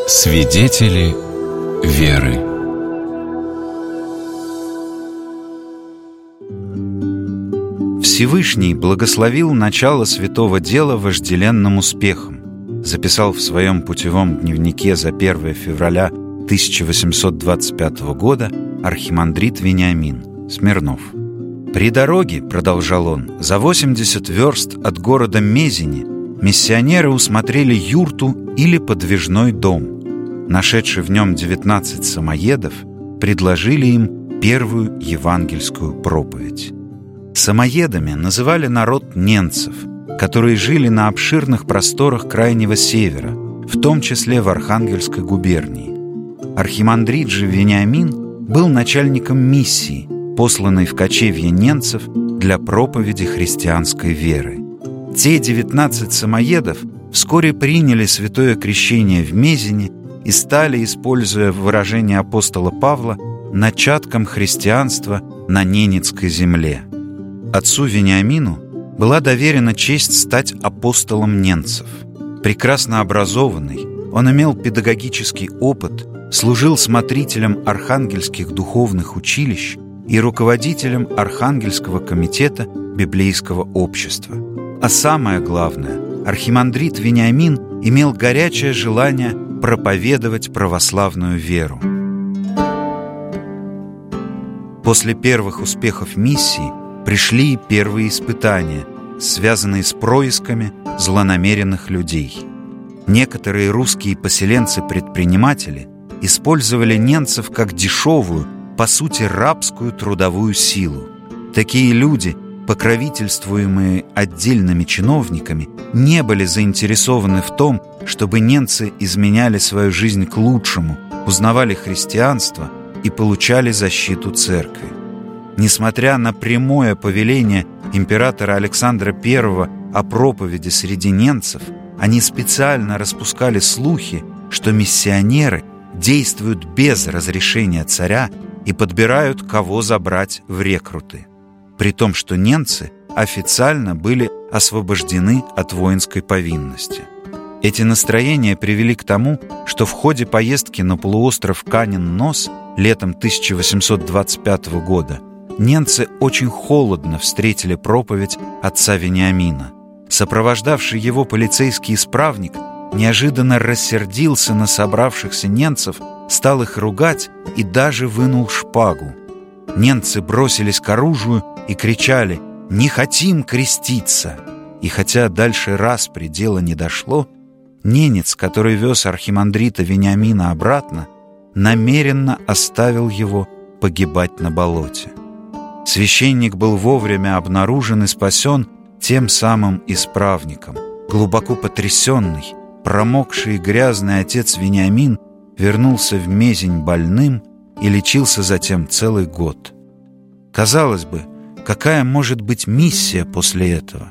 Свидетели веры. Всевышний благословил начало святого дела вожделенным успехом, записал в своем путевом дневнике за 1 февраля 1825 года архимандрит Вениамин Смирнов. «При дороге, — продолжал он, — за 80 верст от города Мезени миссионеры усмотрели юрту или подвижной дом. Нашедшие в нем 19 самоедов, предложили им первую евангельскую проповедь. Самоедами называли народ ненцев, которые жили на обширных просторах Крайнего Севера, в том числе в Архангельской губернии. Архимандрит же Вениамин был начальником миссии, посланной в кочевье ненцев для проповеди христианской веры. Те 19 самоедов вскоре приняли святое крещение в Мезени и стали, используя выражение апостола Павла, начатком христианства на ненецкой земле. Отцу Вениамину была доверена честь стать апостолом ненцев. Прекрасно образованный, он имел педагогический опыт, служил смотрителем архангельских духовных училищ и руководителем Архангельского комитета библейского общества. А самое главное, архимандрит Вениамин имел горячее желание проповедовать православную веру. После первых успехов миссии пришли и первые испытания, связанные с происками злонамеренных людей. Некоторые русские поселенцы-предприниматели использовали ненцев как дешевую, по сути рабскую трудовую силу. Такие люди, покровительствуемые отдельными чиновниками, не были заинтересованы в том, чтобы ненцы изменяли свою жизнь к лучшему, узнавали христианство и получали защиту церкви. Несмотря на прямое повеление императора Александра I о проповеди среди ненцев, они специально распускали слухи, что миссионеры действуют без разрешения царя и подбирают, кого забрать в рекруты, при том, что ненцы официально были освобождены от воинской повинности. Эти настроения привели к тому, что в ходе поездки на полуостров Канин-Нос летом 1825 года ненцы очень холодно встретили проповедь отца Вениамина. Сопровождавший его полицейский исправник неожиданно рассердился на собравшихся ненцев, стал их ругать и даже вынул шпагу. Ненцы бросились к оружию и кричали: «Не хотим креститься!» И хотя дальше распри дело не дошло, ненец, который вез архимандрита Вениамина обратно, намеренно оставил его погибать на болоте. Священник был вовремя обнаружен и спасен тем самым исправником. Глубоко потрясенный, промокший и грязный отец Вениамин вернулся в Мезень больным и лечился затем целый год. Казалось бы, какая может быть миссия после этого?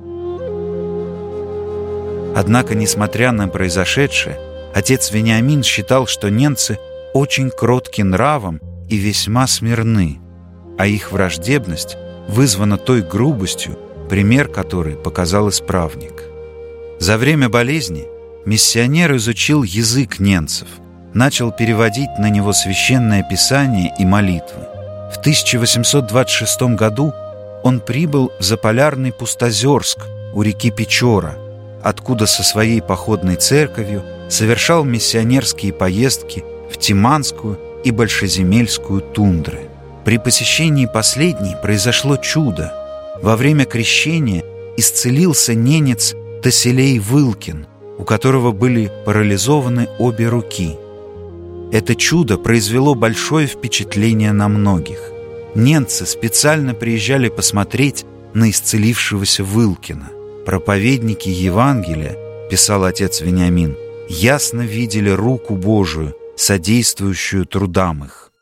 Однако, несмотря на произошедшее, отец Вениамин считал, что ненцы очень кротки нравом и весьма смирны, а их враждебность вызвана той грубостью, пример которой показал исправник. За время болезни миссионер изучил язык ненцев, начал переводить на него священное писание и молитвы. В 1826 году он прибыл в Заполярный Пустозерск у реки Печора, откуда со своей походной церковью совершал миссионерские поездки в Тиманскую и Большеземельскую тундры. При посещении последней произошло чудо. Во время крещения исцелился ненец Таселей Вылкин, у которого были парализованы обе руки. Это чудо произвело большое впечатление на многих. Ненцы специально приезжали посмотреть на исцелившегося Вылкина. Проповедники Евангелия, писал отец Вениамин, ясно видели руку Божию, содействующую трудам их.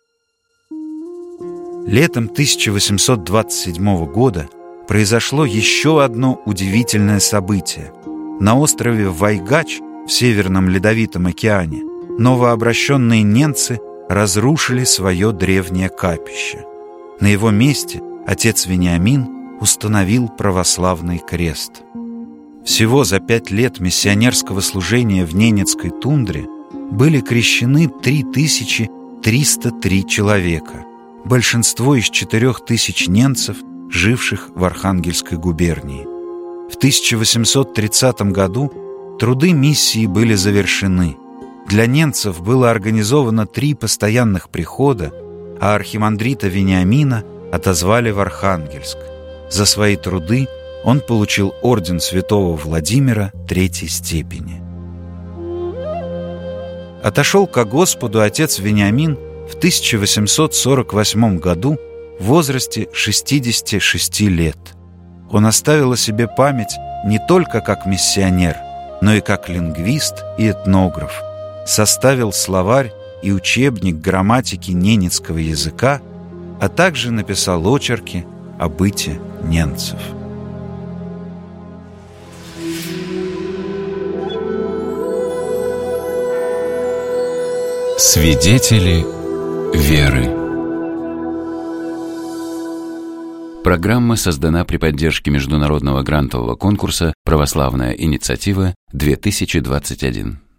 Летом 1827 года произошло еще одно удивительное событие. На острове Вайгач в Северном Ледовитом океане новообращенные ненцы разрушили свое древнее капище. На его месте отец Вениамин установил православный крест. Всего за 5 лет миссионерского служения в ненецкой тундре были крещены 3303 человека, большинство из 4000 немцев, живших в Архангельской губернии. В 1830 году труды миссии были завершены. Для немцев было организовано 3 постоянных прихода, а архимандрита Вениамина отозвали в Архангельск. За свои труды он получил орден святого Владимира 3-й степени. Отошел ко Господу отец Вениамин в 1848 году в возрасте 66 лет. Он оставил о себе память не только как миссионер, но и как лингвист и этнограф. Составил словарь и учебник грамматики ненецкого языка, а также написал очерки о быте ненцев. Свидетели веры. Программа создана при поддержке международного грантового конкурса «Православная инициатива-2021».